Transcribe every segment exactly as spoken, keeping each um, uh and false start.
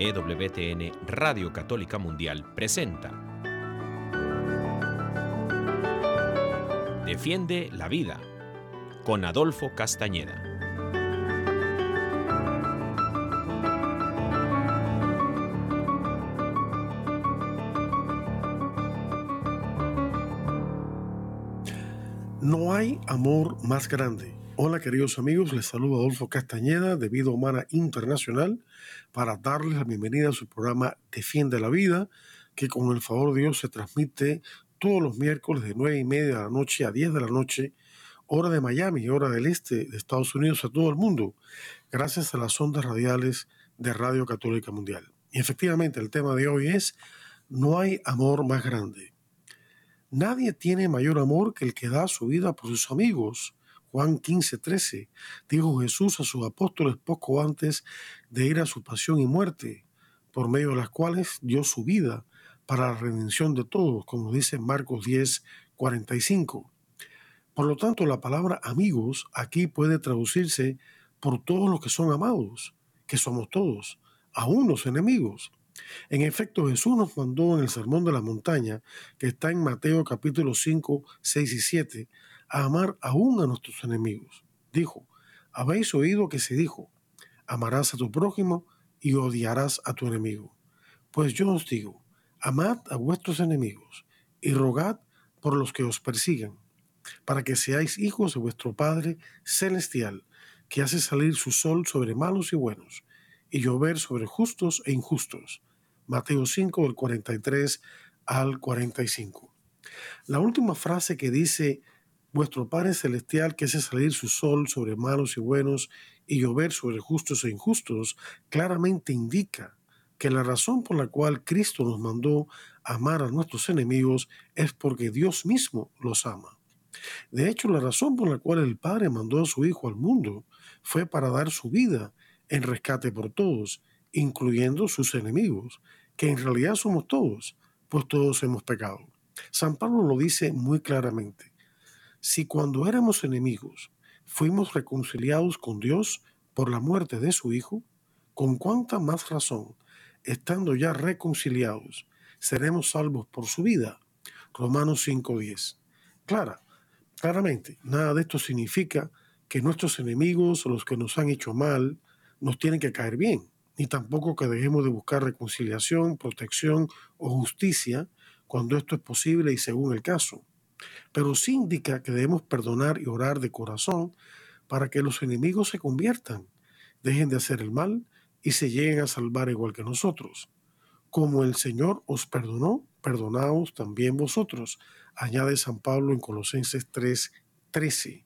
E W T N Radio Católica Mundial presenta Defiende la Vida con Adolfo Castañeda. No hay amor más grande. Hola queridos amigos, les saluda Adolfo Castañeda de Vida Humana Internacional para darles la bienvenida a su programa Defiende la Vida, que con el favor de Dios se transmite todos los miércoles de nueve y media de la noche a diez de la noche, hora de Miami, hora del este de Estados Unidos, a todo el mundo, gracias a las ondas radiales de Radio Católica Mundial. Y efectivamente el tema de hoy es: no hay amor más grande. Nadie tiene mayor amor que el que da su vida por sus amigos. Juan quince, trece, dijo Jesús a sus apóstoles poco antes de ir a su pasión y muerte, por medio de las cuales dio su vida para la redención de todos, como dice Marcos diez, cuarenta y cinco. Por lo tanto, la palabra amigos aquí puede traducirse por todos los que son amados, que somos todos, aún los enemigos. En efecto, Jesús nos mandó en el Sermón de la Montaña, que está en Mateo capítulo cinco, seis y siete, a amar aún a nuestros enemigos. Dijo: habéis oído que se dijo, amarás a tu prójimo y odiarás a tu enemigo. Pues yo os digo, amad a vuestros enemigos y rogad por los que os persigan, para que seáis hijos de vuestro Padre Celestial, que hace salir su sol sobre malos y buenos, y llover sobre justos e injustos. Mateo cinco, del cuarenta y tres al cuarenta y cinco. La última frase que dice, vuestro Padre Celestial que hace salir su sol sobre malos y buenos y llover sobre justos e injustos, claramente indica que la razón por la cual Cristo nos mandó amar a nuestros enemigos es porque Dios mismo los ama. De hecho, la razón por la cual el Padre mandó a su Hijo al mundo fue para dar su vida en rescate por todos, incluyendo sus enemigos, que en realidad somos todos, pues todos hemos pecado. San Pablo lo dice muy claramente. Si cuando éramos enemigos fuimos reconciliados con Dios por la muerte de su Hijo, ¿con cuánta más razón, estando ya reconciliados, seremos salvos por su vida? Romanos cinco, diez. Clara, claramente, nada de esto significa que nuestros enemigos o los que nos han hecho mal nos tienen que caer bien, ni tampoco que dejemos de buscar reconciliación, protección o justicia cuando esto es posible y según el caso. Pero sí indica que debemos perdonar y orar de corazón para que los enemigos se conviertan, dejen de hacer el mal y se lleguen a salvar igual que nosotros. Como el Señor os perdonó, perdonaos también vosotros, añade San Pablo en Colosenses tres, trece.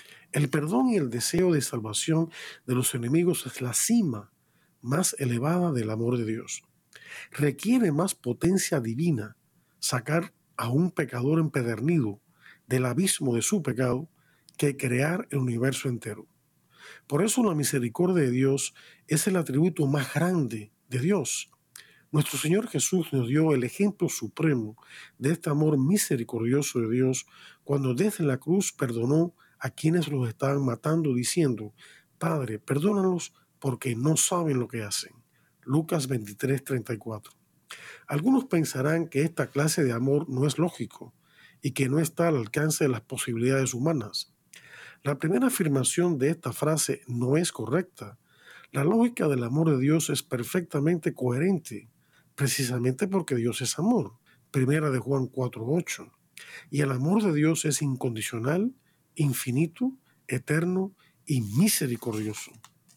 El perdón y el deseo de salvación de los enemigos es la cima más elevada del amor de Dios. Requiere más potencia divina sacar a un pecador empedernido del abismo de su pecado que crear el universo entero. Por eso la misericordia de Dios es el atributo más grande de Dios. Nuestro Señor Jesús nos dio el ejemplo supremo de este amor misericordioso de Dios cuando desde la cruz perdonó a quienes los estaban matando diciendo, Padre, perdónalos porque no saben lo que hacen. Lucas veintitrés, treinta y cuatro. Algunos pensarán que esta clase de amor no es lógico y que no está al alcance de las posibilidades humanas. La primera afirmación de esta frase no es correcta. La lógica del amor de Dios es perfectamente coherente, precisamente porque Dios es amor. Primera de Juan cuatro, ocho. Y el amor de Dios es incondicional, infinito, eterno y misericordioso.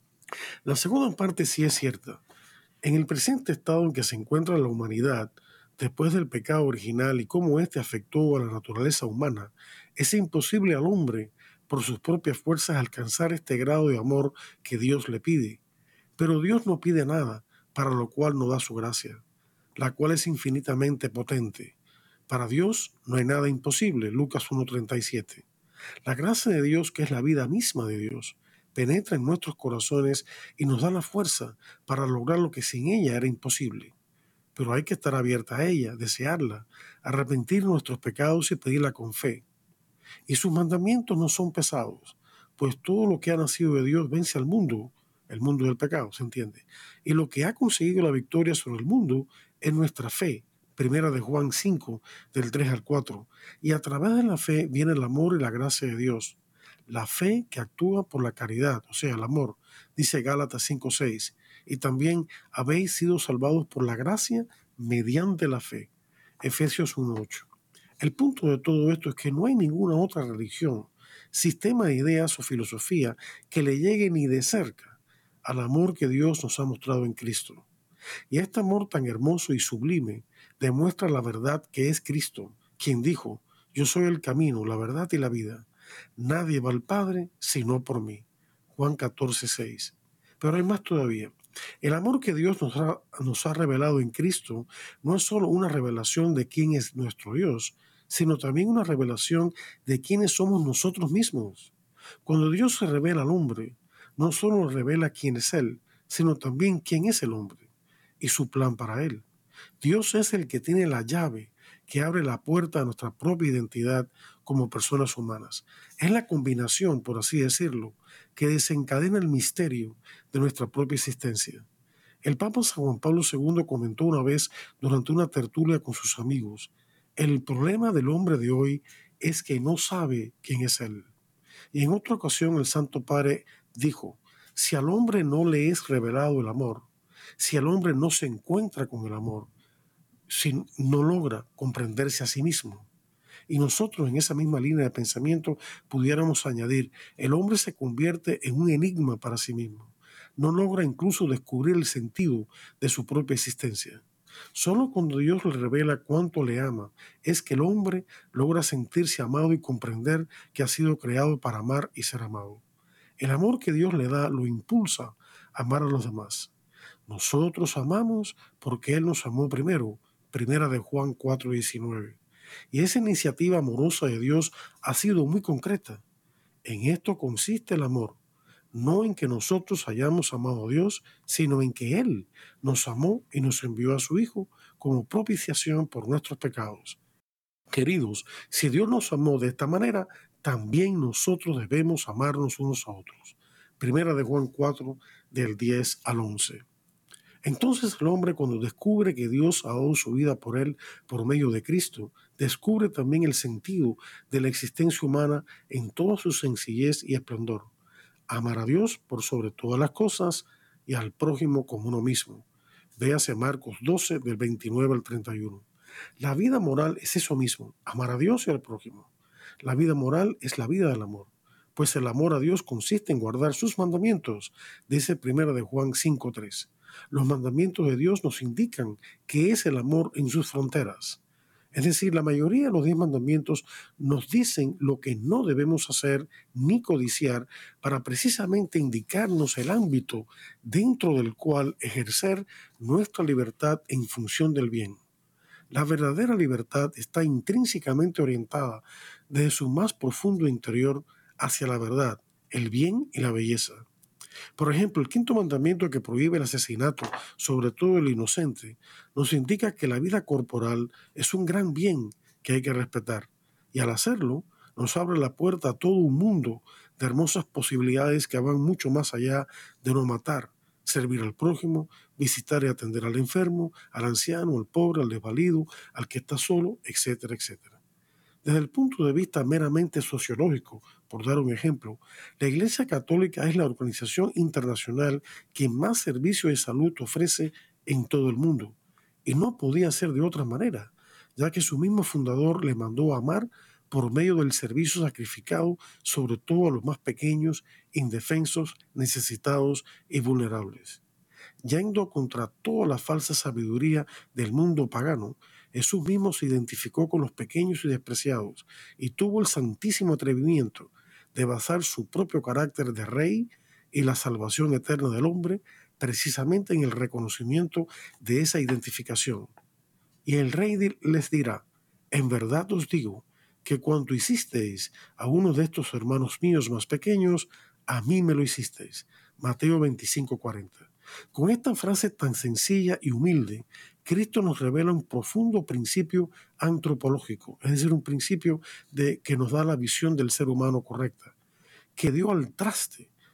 La segunda parte sí es cierta. En el presente estado en que se encuentra la humanidad, después del pecado original y cómo éste afectó a la naturaleza humana, es imposible al hombre, por sus propias fuerzas, alcanzar este grado de amor que Dios le pide. Pero Dios no pide nada, para lo cual no da su gracia, la cual es infinitamente potente. Para Dios no hay nada imposible, Lucas uno, treinta y siete. La gracia de Dios, que es la vida misma de Dios, penetra en nuestros corazones y nos da la fuerza para lograr lo que sin ella era imposible. Pero hay que estar abierta a ella, desearla, arrepentir nuestros pecados y pedirla con fe. Y sus mandamientos no son pesados, pues todo lo que ha nacido de Dios vence al mundo, el mundo del pecado, ¿se entiende? Y lo que ha conseguido la victoria sobre el mundo es nuestra fe. Primera de Juan cinco, del tres al cuatro. Y a través de la fe viene el amor y la gracia de Dios. La fe que actúa por la caridad, o sea, el amor, dice Gálatas cinco seis. Y también habéis sido salvados por la gracia mediante la fe. Efesios uno ocho. El punto de todo esto es que no hay ninguna otra religión, sistema de ideas o filosofía que le llegue ni de cerca al amor que Dios nos ha mostrado en Cristo. Y este amor tan hermoso y sublime demuestra la verdad que es Cristo, quien dijo: yo soy el camino, la verdad y la vida. Nadie va al Padre sino por mí. Juan catorce seis. Pero hay más todavía. El amor que Dios nos ha, nos ha revelado en Cristo no es solo una revelación de quién es nuestro Dios, sino también una revelación de quiénes somos nosotros mismos. Cuando Dios se revela al hombre, no solo revela quién es Él, sino también quién es el hombre y su plan para él. Dios es el que tiene la llave que abre la puerta a nuestra propia identidad como personas humanas. Es la combinación, por así decirlo, que desencadena el misterio de nuestra propia existencia. El Papa San Juan Pablo segundo comentó una vez durante una tertulia con sus amigos: el problema del hombre de hoy es que no sabe quién es él. Y en otra ocasión el Santo Padre dijo: si al hombre no le es revelado el amor, si el hombre no se encuentra con el amor, si no logra comprenderse a sí mismo. Y nosotros en esa misma línea de pensamiento pudiéramos añadir: el hombre se convierte en un enigma para sí mismo. No logra incluso descubrir el sentido de su propia existencia. Solo cuando Dios le revela cuánto le ama es que el hombre logra sentirse amado y comprender que ha sido creado para amar y ser amado. El amor que Dios le da lo impulsa a amar a los demás. Nosotros amamos porque Él nos amó primero. Primera de Juan cuatro diecinueve. Y esa iniciativa amorosa de Dios ha sido muy concreta. En esto consiste el amor, no en que nosotros hayamos amado a Dios, sino en que Él nos amó y nos envió a su Hijo como propiciación por nuestros pecados. Queridos, si Dios nos amó de esta manera, también nosotros debemos amarnos unos a otros. Primera de Juan cuatro, del diez al once. Entonces el hombre, cuando descubre que Dios ha dado su vida por él por medio de Cristo, descubre también el sentido de la existencia humana en toda su sencillez y esplendor. Amar a Dios por sobre todas las cosas y al prójimo como uno mismo. Véase Marcos doce, del veintinueve al treinta y uno. La vida moral es eso mismo, amar a Dios y al prójimo. La vida moral es la vida del amor, pues el amor a Dios consiste en guardar sus mandamientos, dice primera de Juan cinco tres. Los mandamientos de Dios nos indican qué es el amor en sus fronteras. Es decir, la mayoría de los diez mandamientos nos dicen lo que no debemos hacer ni codiciar para precisamente indicarnos el ámbito dentro del cual ejercer nuestra libertad en función del bien. La verdadera libertad está intrínsecamente orientada desde su más profundo interior hacia la verdad, el bien y la belleza. Por ejemplo, el quinto mandamiento, que prohíbe el asesinato, sobre todo el inocente, nos indica que la vida corporal es un gran bien que hay que respetar. Y al hacerlo, nos abre la puerta a todo un mundo de hermosas posibilidades que van mucho más allá de no matar, servir al prójimo, visitar y atender al enfermo, al anciano, al pobre, al desvalido, al que está solo, etcétera, etcétera. Desde el punto de vista meramente sociológico, por dar un ejemplo, la Iglesia Católica es la organización internacional que más servicio de salud ofrece en todo el mundo. Y no podía ser de otra manera, ya que su mismo fundador le mandó a amar por medio del servicio sacrificado, sobre todo a los más pequeños, indefensos, necesitados y vulnerables. Yendo contra toda la falsa sabiduría del mundo pagano, Jesús mismo se identificó con los pequeños y despreciados y tuvo el santísimo atrevimiento de basar su propio carácter de rey y la salvación eterna del hombre precisamente en el reconocimiento de esa identificación. Y el rey les dirá: en verdad os digo que cuanto hicisteis a uno de estos hermanos míos más pequeños, a mí me lo hicisteis. Mateo veinticinco cuarenta. Con esta frase tan sencilla y humilde, Cristo nos revela un profundo principio antropológico, es decir, un principio de, que nos da la visión del ser humano correcta, que dio al traste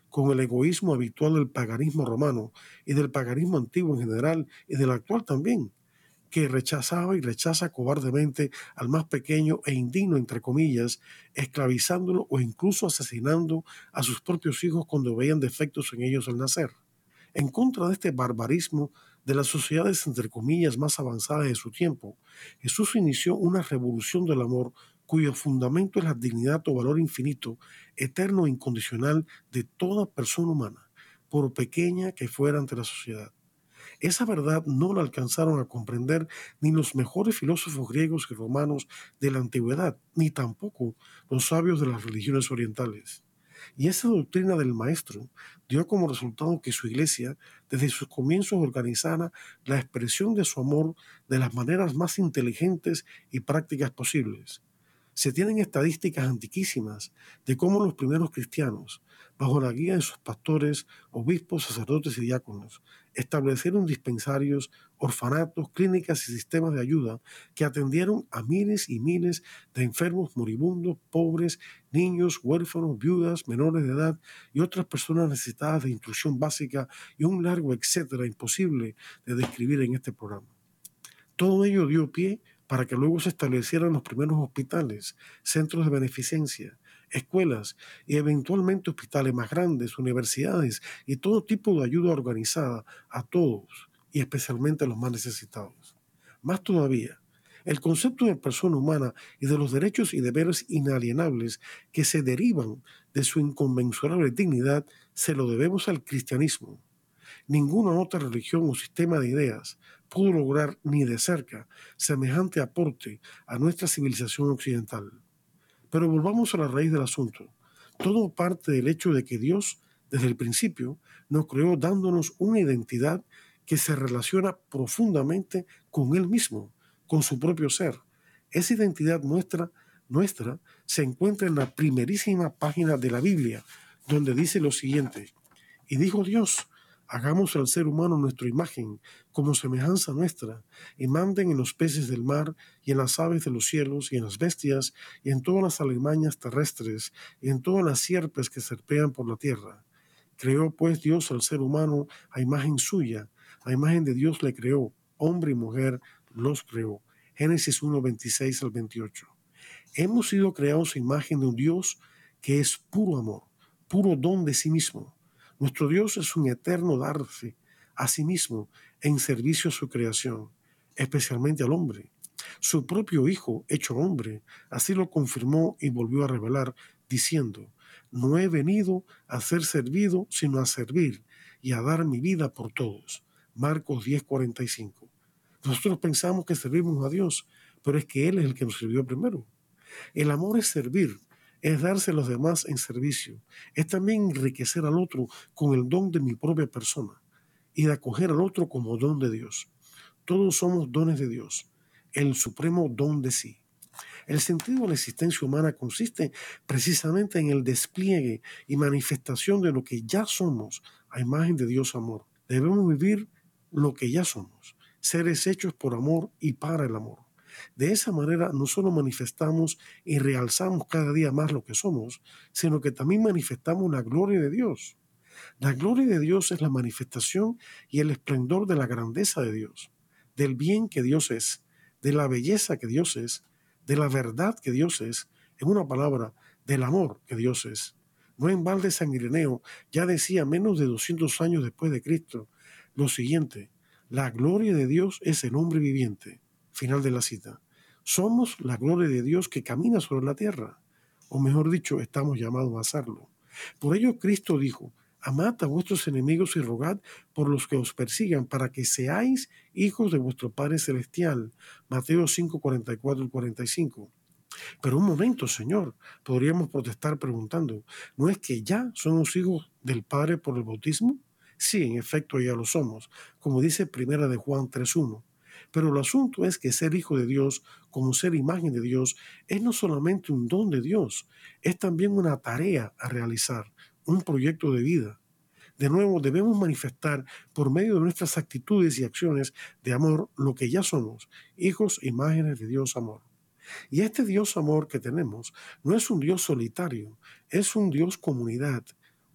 con el egoísmo habitual del paganismo romano y del paganismo antiguo en general y del actual también, que rechazaba y rechaza cobardemente al más pequeño e indigno, entre comillas, esclavizándolo o incluso asesinando a sus propios hijos cuando veían defectos en ellos al nacer. En contra de este barbarismo de las sociedades, entre comillas, más avanzadas de su tiempo, Jesús inició una revolución del amor cuyo fundamento es la dignidad o valor infinito, eterno e incondicional de toda persona humana, por pequeña que fuera ante la sociedad. Esa verdad no la alcanzaron a comprender ni los mejores filósofos griegos y romanos de la antigüedad, ni tampoco los sabios de las religiones orientales. Y esa doctrina del Maestro dio como resultado que su iglesia, desde sus comienzos, organizara la expresión de su amor de las maneras más inteligentes y prácticas posibles. Se tienen estadísticas antiquísimas de cómo los primeros cristianos, bajo la guía de sus pastores, obispos, sacerdotes y diáconos, establecieron dispensarios, orfanatos, clínicas y sistemas de ayuda que atendieron a miles y miles de enfermos, moribundos, pobres, niños, huérfanos, viudas, menores de edad y otras personas necesitadas de instrucción básica y un largo etcétera imposible de describir en este programa. Todo ello dio pie para que luego se establecieran los primeros hospitales, centros de beneficencia, escuelas y eventualmente hospitales más grandes, universidades y todo tipo de ayuda organizada a todos y especialmente a los más necesitados. Más todavía, el concepto de persona humana y de los derechos y deberes inalienables que se derivan de su inconmensurable dignidad se lo debemos al cristianismo. Ninguna otra religión o sistema de ideas pudo lograr ni de cerca semejante aporte a nuestra civilización occidental. Pero volvamos a la raíz del asunto. Todo parte del hecho de que Dios, desde el principio, nos creó dándonos una identidad que se relaciona profundamente con Él mismo, con su propio ser. Esa identidad nuestra, nuestra se encuentra en la primerísima página de la Biblia, donde dice lo siguiente: y dijo Dios, hagamos al ser humano nuestra imagen, como semejanza nuestra, y manden en los peces del mar, y en las aves de los cielos, y en las bestias, y en todas las alimañas terrestres, y en todas las sierpes que serpean por la tierra. Creó pues Dios al ser humano a imagen suya, a imagen de Dios le creó, hombre y mujer los creó. Génesis uno, veintiséis al veintiocho. Hemos sido creados a imagen de un Dios que es puro amor, puro don de sí mismo. Nuestro Dios es un eterno darse a sí mismo en servicio a su creación, especialmente al hombre. Su propio Hijo, hecho hombre, así lo confirmó y volvió a revelar, diciendo: no he venido a ser servido, sino a servir y a dar mi vida por todos. Marcos diez, cuarenta y cinco. Nosotros pensamos que servimos a Dios, pero es que Él es el que nos sirvió primero. El amor es servir, es darse a los demás en servicio, es también enriquecer al otro con el don de mi propia persona y de acoger al otro como don de Dios. Todos somos dones de Dios, el supremo don de sí. El sentido de la existencia humana consiste precisamente en el despliegue y manifestación de lo que ya somos a imagen de Dios amor. Debemos vivir lo que ya somos, seres hechos por amor y para el amor. De esa manera no solo manifestamos y realzamos cada día más lo que somos, sino que también manifestamos la gloria de Dios. La gloria de Dios es la manifestación y el esplendor de la grandeza de Dios, del bien que Dios es, de la belleza que Dios es, de la verdad que Dios es, en una palabra, del amor que Dios es. No en balde San Ireneo ya decía menos de doscientos años después de Cristo lo siguiente: la gloria de Dios es el hombre viviente. Final de la cita. Somos la gloria de Dios que camina sobre la tierra, o mejor dicho, estamos llamados a hacerlo. Por ello Cristo dijo: amad a vuestros enemigos y rogad por los que os persigan, para que seáis hijos de vuestro Padre Celestial. Mateo cinco, cuarenta y cuatro y cuarenta y cinco. Pero un momento, Señor, podríamos protestar preguntando: ¿no es que ya somos hijos del Padre por el bautismo? Sí, en efecto ya lo somos, como dice Primera de Juan tres uno. Pero el asunto es que ser hijo de Dios, como ser imagen de Dios, es no solamente un don de Dios, es también una tarea a realizar, un proyecto de vida. De nuevo, debemos manifestar por medio de nuestras actitudes y acciones de amor lo que ya somos, hijos e imágenes de Dios amor. Y este Dios amor que tenemos no es un Dios solitario, es un Dios comunidad,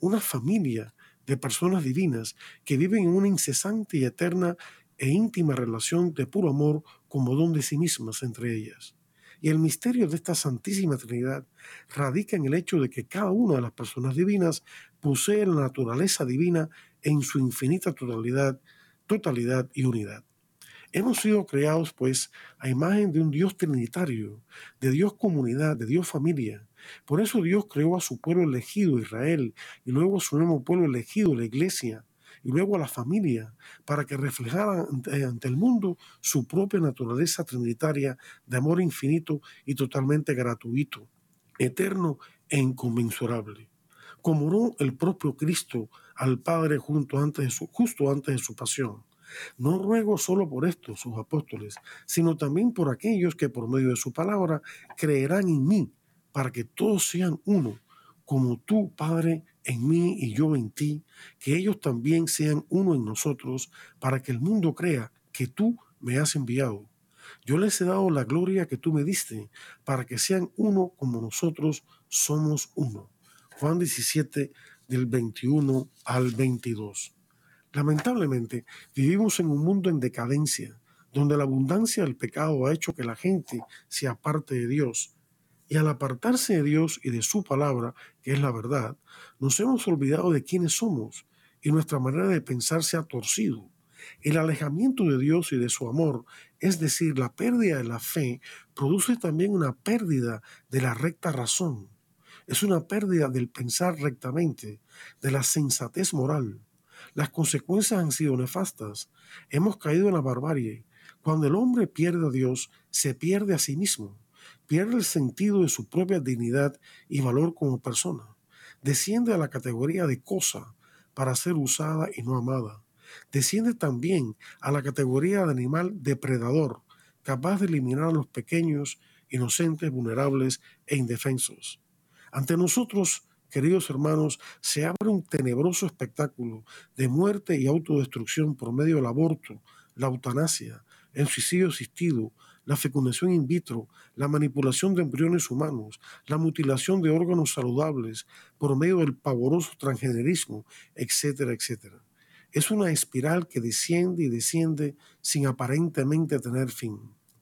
una familia de personas divinas que viven en una incesante y eterna e íntima relación de puro amor como don de sí mismas entre ellas. Y el misterio de esta Santísima Trinidad radica en el hecho de que cada una de las personas divinas posee la naturaleza divina en su infinita totalidad, totalidad y unidad. Hemos sido creados, pues, a imagen de un Dios trinitario, de Dios comunidad, de Dios familia. Por eso Dios creó a su pueblo elegido, Israel, y luego a su nuevo pueblo elegido, la iglesia, y luego a la familia, para que reflejaran ante, ante el mundo su propia naturaleza trinitaria de amor infinito y totalmente gratuito, eterno e inconmensurable. Como oró el propio Cristo al Padre junto antes de su, justo antes de su pasión. No ruego solo por estos, sus apóstoles, sino también por aquellos que por medio de su palabra creerán en mí, para que todos sean uno, como tú, Padre, en mí y yo en ti, que ellos también sean uno en nosotros, para que el mundo crea que tú me has enviado. Yo les he dado la gloria que tú me diste, para que sean uno como nosotros somos uno. Juan diecisiete, del veintiuno al veintidós. Lamentablemente, vivimos en un mundo en decadencia, donde la abundancia del pecado ha hecho que la gente se aparte de Dios. Y al apartarse de Dios y de su palabra, que es la verdad, nos hemos olvidado de quiénes somos y nuestra manera de pensar se ha torcido. El alejamiento de Dios y de su amor, es decir, la pérdida de la fe, produce también una pérdida de la recta razón. Es una pérdida del pensar rectamente, de la sensatez moral. Las consecuencias han sido nefastas. Hemos caído en la barbarie. Cuando el hombre pierde a Dios, se pierde a sí mismo. Pierde el sentido de su propia dignidad y valor como persona. Desciende a la categoría de cosa para ser usada y no amada. Desciende también a la categoría de animal depredador, capaz de eliminar a los pequeños, inocentes, vulnerables e indefensos. Ante nosotros, queridos hermanos, se abre un tenebroso espectáculo de muerte y autodestrucción por medio del aborto, la eutanasia, el suicidio asistido, la fecundación in vitro, la manipulación de embriones humanos, la mutilación de órganos saludables por medio del pavoroso transgenerismo, etcétera, etcétera. Es una espiral que desciende y desciende sin aparentemente tener fin.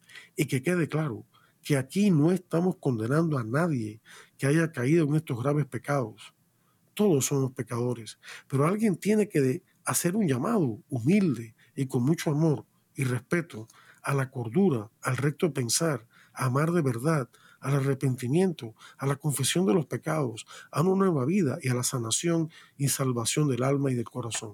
Y que quede claro que aquí no estamos condenando a nadie que haya caído en estos graves pecados. Todos somos pecadores, pero alguien tiene que hacer un llamado humilde y con mucho amor y respeto a la cordura, al recto pensar, a amar de verdad, al arrepentimiento, a la confesión de los pecados, a una nueva vida y a la sanación y salvación del alma y del corazón.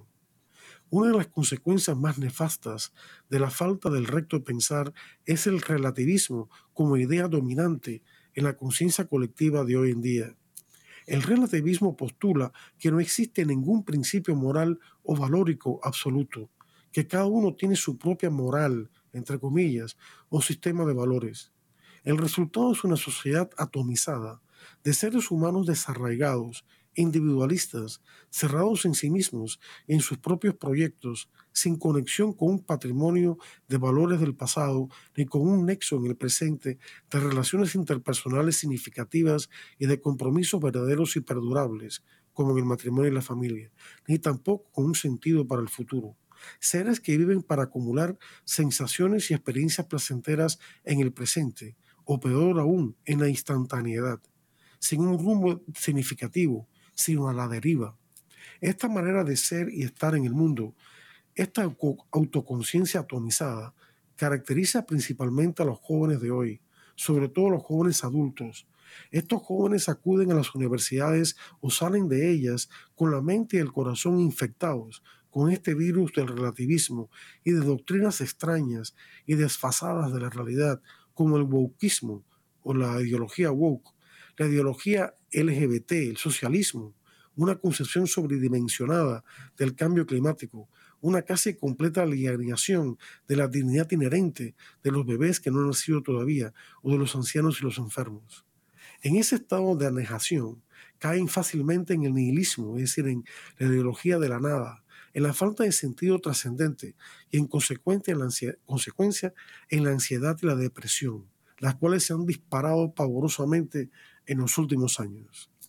Una de las consecuencias más nefastas de la falta del recto pensar es el relativismo como idea dominante en la conciencia colectiva de hoy en día. El relativismo postula que no existe ningún principio moral o valórico absoluto, que cada uno tiene su propia moral, entre comillas, o sistema de valores. El resultado es una sociedad atomizada, de seres humanos desarraigados, individualistas, cerrados en sí mismos, en sus propios proyectos, sin conexión con un patrimonio de valores del pasado, ni con un nexo en el presente de relaciones interpersonales significativas y de compromisos verdaderos y perdurables, como en el matrimonio y la familia, ni tampoco con un sentido para el futuro. Seres que viven para acumular sensaciones y experiencias placenteras en el presente, o peor aún, en la instantaneidad, sin un rumbo significativo, sino a la deriva. Esta manera de ser y estar en el mundo, esta autoconciencia atomizada, caracteriza principalmente a los jóvenes de hoy, sobre todo a los jóvenes adultos. Estos jóvenes acuden a las universidades o salen de ellas con la mente y el corazón infectados con este virus del relativismo y de doctrinas extrañas y desfasadas de la realidad, como el wokeismo o la ideología woke, la ideología L G B T, el socialismo, una concepción sobredimensionada del cambio climático, una casi completa alienación de la dignidad inherente de los bebés que no han nacido todavía o de los ancianos y los enfermos. En ese estado de anegación caen fácilmente en el nihilismo, es decir, en la ideología de la nada, en la falta de sentido trascendente y en consecuencia en la ansiedad, consecuencia en la ansiedad y la depresión, las cuales se han disparado pavorosamente en los últimos años.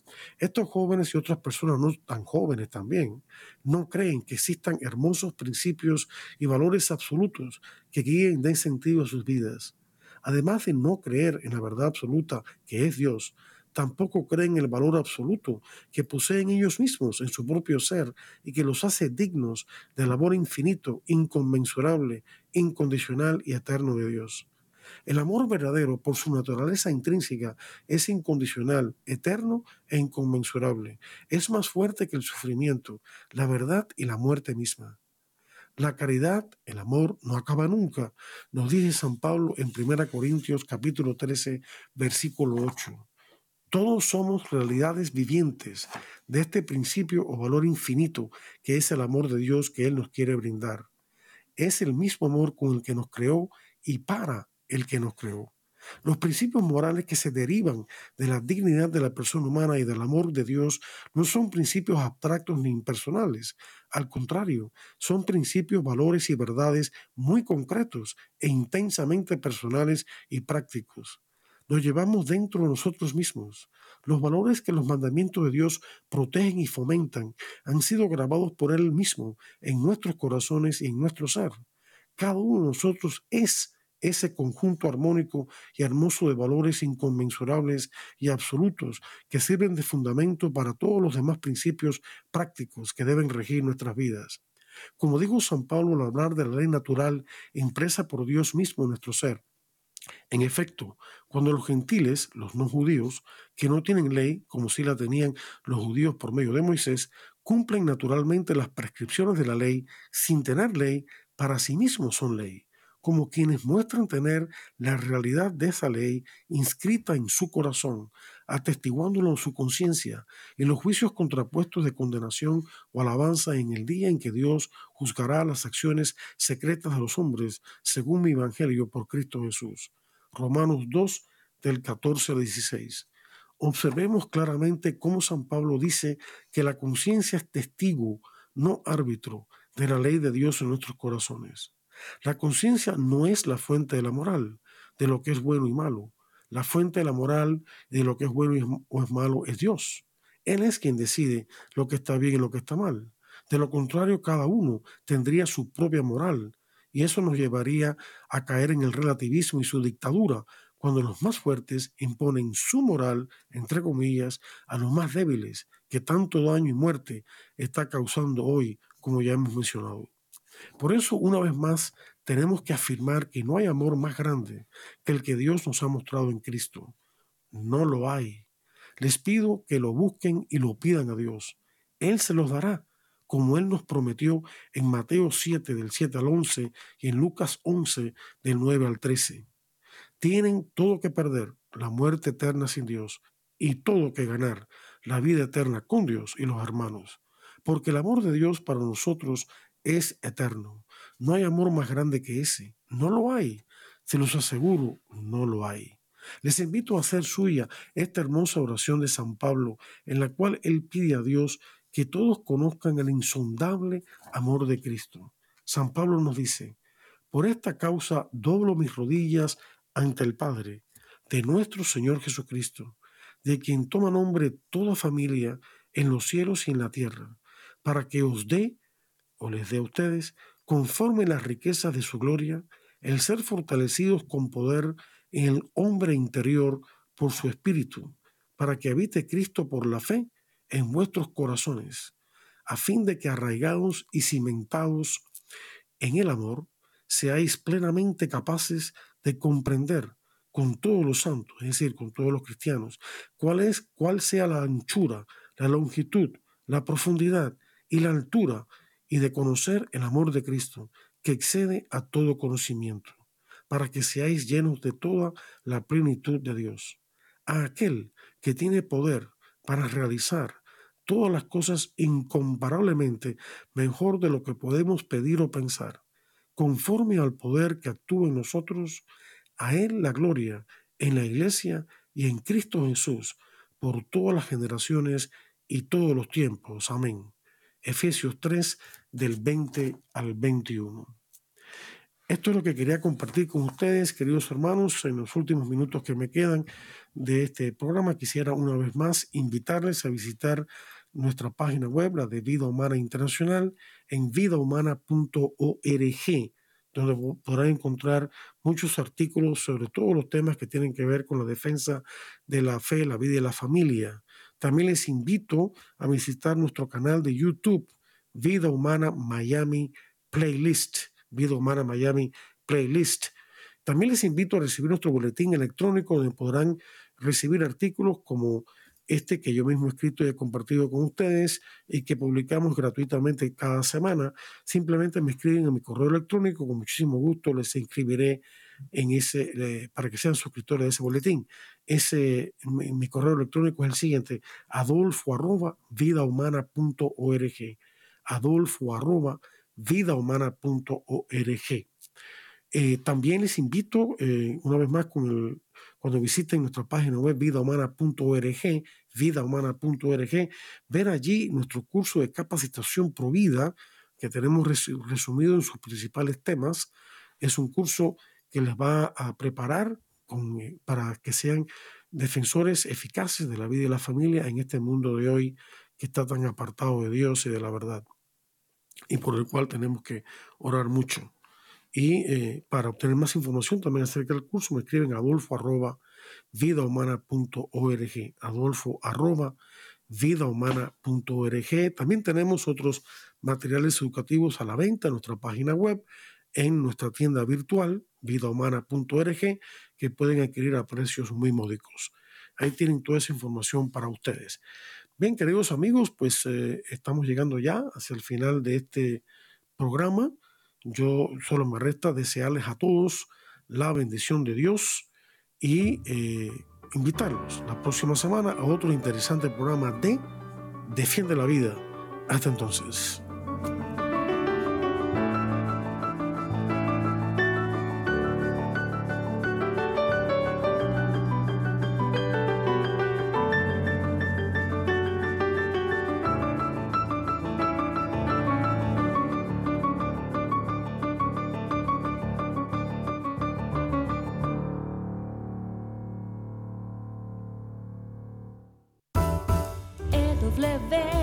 Estos jóvenes y otras personas no tan jóvenes también no creen que existan hermosos principios y valores absolutos que guíen den sentido a sus vidas. Además de no creer en la verdad absoluta que es Dios, tampoco creen en el valor absoluto que poseen ellos mismos en su propio ser y que los hace dignos del amor infinito, inconmensurable, incondicional y eterno de Dios. El amor verdadero, por su naturaleza intrínseca, es incondicional, eterno e inconmensurable. Es más fuerte que el sufrimiento, la verdad y la muerte misma. La caridad, el amor, no acaba nunca, nos dice San Pablo en primera Corintios capítulo trece, versículo ocho. Todos somos realidades vivientes de este principio o valor infinito que es el amor de Dios que Él nos quiere brindar. Es el mismo amor con el que nos creó y para el que nos creó. Los principios morales que se derivan de la dignidad de la persona humana y del amor de Dios no son principios abstractos ni impersonales. Al contrario, son principios, valores y verdades muy concretos e intensamente personales y prácticos. Los llevamos dentro de nosotros mismos. Los valores que los mandamientos de Dios protegen y fomentan han sido grabados por Él mismo en nuestros corazones y en nuestro ser. Cada uno de nosotros es ese conjunto armónico y hermoso de valores inconmensurables y absolutos que sirven de fundamento para todos los demás principios prácticos que deben regir nuestras vidas. Como dijo San Pablo al hablar de la ley natural impresa por Dios mismo en nuestro ser, en efecto, cuando los gentiles, los no judíos, que no tienen ley, como si la tenían los judíos por medio de Moisés, cumplen naturalmente las prescripciones de la ley sin tener ley, para sí mismos son ley, como quienes muestran tener la realidad de esa ley inscrita en su corazón, atestiguándolo en su conciencia, en los juicios contrapuestos de condenación o alabanza en el día en que Dios juzgará las acciones secretas de los hombres, según mi evangelio por Cristo Jesús. Romanos dos, del catorce al dieciséis. Observemos claramente cómo San Pablo dice que la conciencia es testigo, no árbitro, de la ley de Dios en nuestros corazones. La conciencia no es la fuente de la moral, de lo que es bueno y malo. La fuente de la moral y de lo que es bueno y es, o es malo es Dios. Él es quien decide lo que está bien y lo que está mal. De lo contrario, cada uno tendría su propia moral, y eso nos llevaría a caer en el relativismo y su dictadura, cuando los más fuertes imponen su moral, entre comillas, a los más débiles, que tanto daño y muerte está causando hoy, como ya hemos mencionado. Por eso, una vez más, tenemos que afirmar que no hay amor más grande que el que Dios nos ha mostrado en Cristo. No lo hay. Les pido que lo busquen y lo pidan a Dios. Él se los dará, como Él nos prometió en Mateo siete, del siete al once, y en Lucas once, del nueve al trece. Tienen todo que perder, la muerte eterna sin Dios, y todo que ganar, la vida eterna con Dios y los hermanos. Porque el amor de Dios para nosotros es eterno. No hay amor más grande que ese. No lo hay. Se los aseguro, no lo hay. Les invito a hacer suya esta hermosa oración de San Pablo, en la cual él pide a Dios que todos conozcan el insondable amor de Cristo. San Pablo nos dice: por esta causa doblo mis rodillas ante el Padre de nuestro Señor Jesucristo, de quien toma nombre toda familia en los cielos y en la tierra, para que os dé, o les dé a ustedes, conforme las riquezas de su gloria, el ser fortalecidos con poder en el hombre interior por su Espíritu, para que habite Cristo por la fe en vuestros corazones, a fin de que arraigados y cimentados en el amor, seáis plenamente capaces de comprender con todos los santos, es decir, con todos los cristianos, cuál es, cuál sea la anchura, la longitud, la profundidad y la altura, y de conocer el amor de Cristo, que excede a todo conocimiento, para que seáis llenos de toda la plenitud de Dios. A aquel que tiene poder para realizar todas las cosas incomparablemente mejor de lo que podemos pedir o pensar, conforme al poder que actúa en nosotros, a Él la gloria en la Iglesia y en Cristo Jesús, por todas las generaciones y todos los tiempos. Amén. Efesios tres, del veinte al veintiuno. Esto es lo que quería compartir con ustedes, queridos hermanos, en los últimos minutos que me quedan de este programa, quisiera una vez más invitarles a visitar nuestra página web, la de Vida Humana Internacional, en vida humana punto org, donde podrán encontrar muchos artículos sobre todos los temas que tienen que ver con la defensa de la fe, la vida y la familia. También les invito a visitar nuestro canal de YouTube, Vida Humana Miami Playlist, Vida Humana Miami Playlist. También les invito a recibir nuestro boletín electrónico, donde podrán recibir artículos como este que yo mismo he escrito y he compartido con ustedes y que publicamos gratuitamente cada semana. Simplemente me escriben a mi correo electrónico, con muchísimo gusto les inscribiré en ese, eh, para que sean suscriptores de ese boletín. Ese, mi, mi correo electrónico es el siguiente: adolfo arroba vidahumana punto org, adolfo arroba vidahumana punto org. Eh, también les invito, eh, una vez más, con el, cuando visiten nuestra página web vida humana punto org, vida humana punto org, ver allí nuestro curso de capacitación Provida, que tenemos resumido en sus principales temas. Es un curso que les va a preparar con, eh, para que sean defensores eficaces de la vida y la familia en este mundo de hoy que está tan apartado de Dios y de la verdad, y por el cual tenemos que orar mucho. Y eh, para obtener más información también acerca del curso, me escriben a adolfo arroba vidahumana punto org, adolfo arroba vidahumana punto org. También tenemos otros materiales educativos a la venta en nuestra página web, en nuestra tienda virtual, vidahumana punto org, que pueden adquirir a precios muy módicos. Ahí tienen toda esa información para ustedes. Bien, queridos amigos, pues eh, estamos llegando ya hacia el final de este programa. Yo solo me resta desearles a todos la bendición de Dios y eh, invitarlos la próxima semana a otro interesante programa de Defiende la Vida. Hasta entonces. W